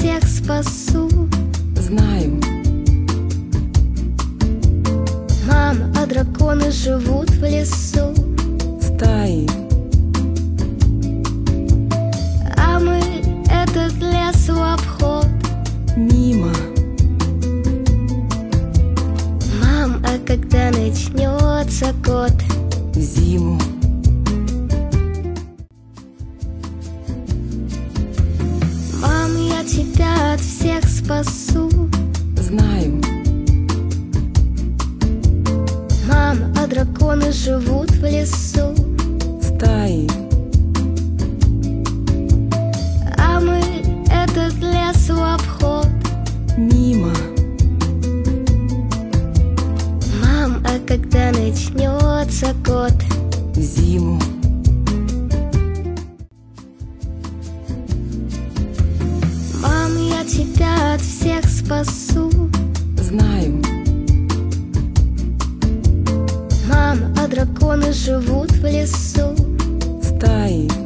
всех спасу. Знаю. Мам, а драконы живут в лесу. Стаи. А мы этот лес в обход. Мимо. Мам, а когда начнется год? Зиму. Мам, я тебя от всех спасу. Знаю. Мам, а драконы живут в лесу. Стаи. А мы этот лес в обход. Мимо. Мам, а когда начнется год? Зиму. Мам, я тебя от всех спасу. Знаю. Мам, а драконы живут в лесу. Стаи.